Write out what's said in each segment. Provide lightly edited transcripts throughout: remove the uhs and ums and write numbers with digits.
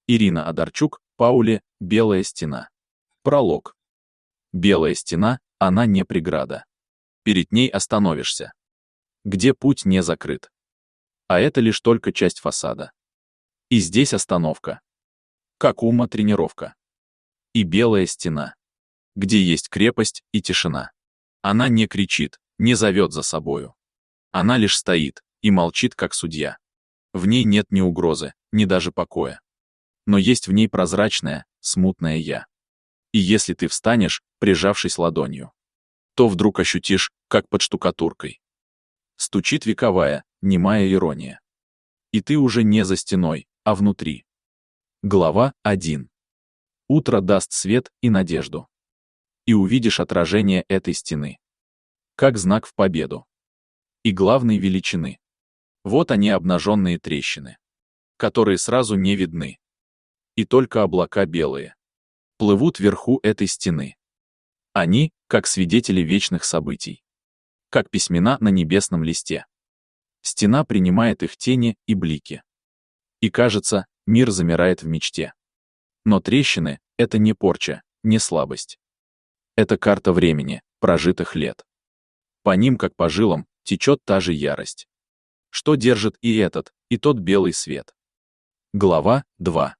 Ирина Одарчук, Пауле, «Белая стена». Пролог. Белая стена, она не преграда. Перед ней остановишься. Где путь не закрыт. А это лишь только часть фасада. И здесь остановка. Как ума тренировка. И белая стена. Где есть крепость и тишина. Она не кричит, не зовет за собою. Она лишь стоит и молчит, как судья. В ней нет ни угрозы, ни даже покоя. Но есть в ней прозрачное, смутное «я». И если ты встанешь, прижавшись ладонью, то вдруг ощутишь, как под штукатуркой стучит вековая, немая ирония. И ты уже не за стеной, а внутри. Глава 1. Утро даст свет и надежду. И увидишь отражение этой стены. Как знак в победу. И главной величины. Вот они, обнаженные трещины, которые сразу не видны. И только облака белые плывут вверху этой стены. Они, как свидетели вечных событий. Как письмена на небесном листе. Стена принимает их тени и блики. И кажется, мир замирает в мечте. Но трещины — это не порча, не слабость. Это карта времени, прожитых лет. По ним, как по жилам, течет та же ярость. Что держит и этот, и тот белый свет. Глава 2.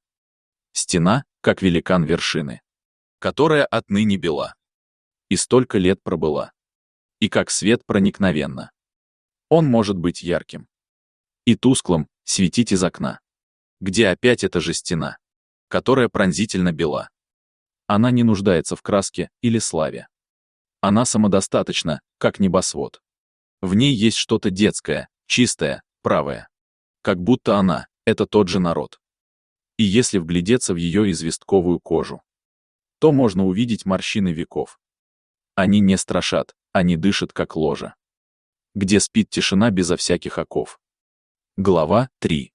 Стена, как великан вершины, которая отныне бела. И столько лет пробыла. И как свет проникновенно. Он может быть ярким. И тусклым, светить из окна. Где опять эта же стена, которая пронзительно бела. Она не нуждается в краске или славе. Она самодостаточна, как небосвод. В ней есть что-то детское, чистое, правое. Как будто она — это тот же народ. И если вглядеться в ее известковую кожу, то можно увидеть морщины веков. Они не страшат, они дышат как ложа. Где спит тишина безо всяких оков. Глава 3.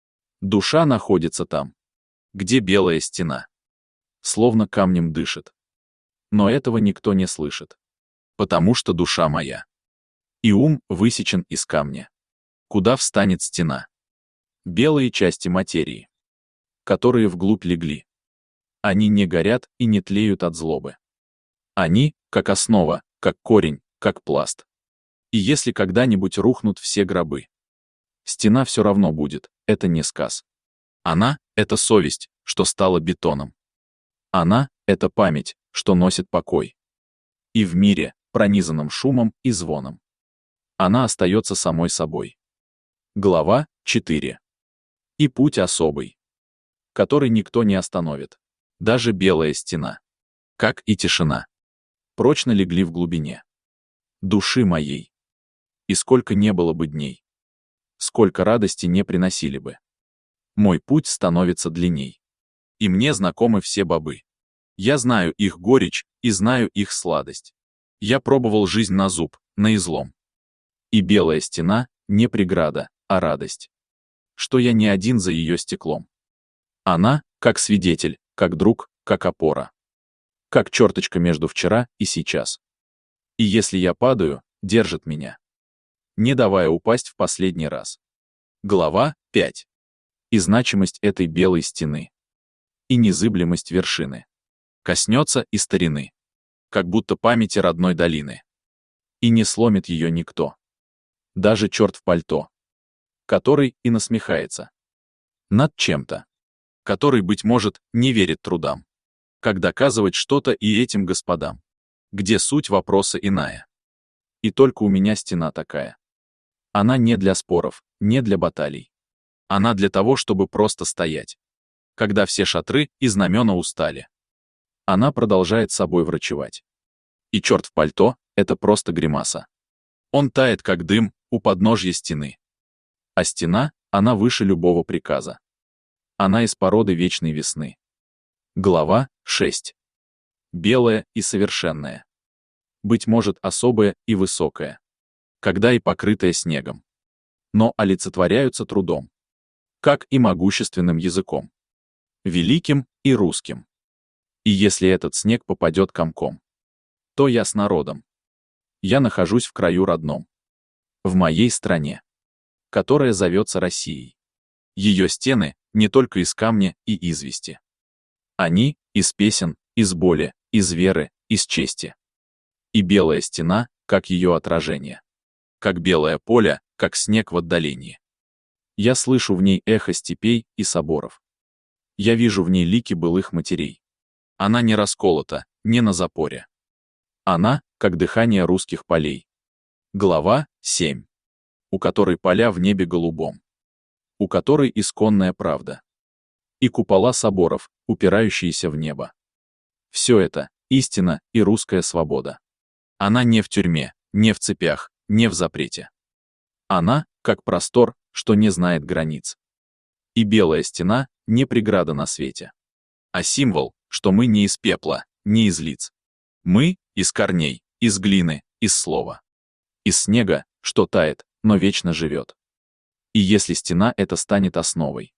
Душа находится там, где белая стена. Словно камнем дышит. Но этого никто не слышит. Потому что душа моя. И ум высечен из камня. Куда встанет стена? Белые части материи, которые вглубь легли. Они не горят и не тлеют от злобы. Они, как основа, как корень, как пласт. И если когда-нибудь рухнут все гробы, стена все равно будет, это не сказ. Она — это совесть, что стала бетоном. Она — это память, что носит покой. И в мире, пронизанном шумом и звоном, она остается самой собой. Глава 4. И путь особый, который никто не остановит. Даже белая стена, как и тишина, прочно легли в глубине души моей. И сколько не было бы дней, сколько радости не приносили бы, мой путь становится длинней. И мне знакомы все бобы. Я знаю их горечь и знаю их сладость. Я пробовал жизнь на зуб, на излом. И белая стена — не преграда, а радость. Что я не один за ее стеклом. Она, как свидетель, как друг, как опора. Как черточка между вчера и сейчас. И если я падаю, держит меня, не давая упасть в последний раз. Глава 5. И значимость этой белой стены. И незыблемость вершины. Коснется и старины. Как будто памяти родной долины. И не сломит ее никто. Даже черт в пальто. Который и насмехается над чем-то. Который, быть может, не верит трудам. Как доказывать что-то и этим господам. Где суть вопроса иная. И только у меня стена такая. Она не для споров, не для баталий. Она для того, чтобы просто стоять. Когда все шатры и знамена устали. Она продолжает собой врачевать. И черт в пальто — это просто гримаса. Он тает, как дым, у подножья стены. А стена, она выше любого приказа. Она из породы вечной весны. Глава 6. Белая и совершенная. Быть может, особая и высокая. Когда и покрытая снегом. Но олицетворяются трудом. Как и могущественным языком. Великим и русским. И если этот снег попадет комком, то я с народом. Я нахожусь в краю родном. В моей стране, которая зовется Россией. Ее стены не только из камня и извести. Они из песен, из боли, из веры, из чести. И белая стена, как ее отражение. Как белое поле, как снег в отдалении. Я слышу в ней эхо степей и соборов. Я вижу в ней лики былых матерей. Она не расколота, не на запоре. Она, как дыхание русских полей. Глава 7. У которой поля в небе голубом. У которой исконная правда. И купола соборов, упирающиеся в небо. Все это — истина и русская свобода. Она не в тюрьме, не в цепях, не в запрете. Она, как простор, что не знает границ. И белая стена — не преграда на свете. А символ, что мы не из пепла, не из лиц. Мы — из корней, из глины, из слова. Из снега, что тает, но вечно живет. И если стена эта станет основой,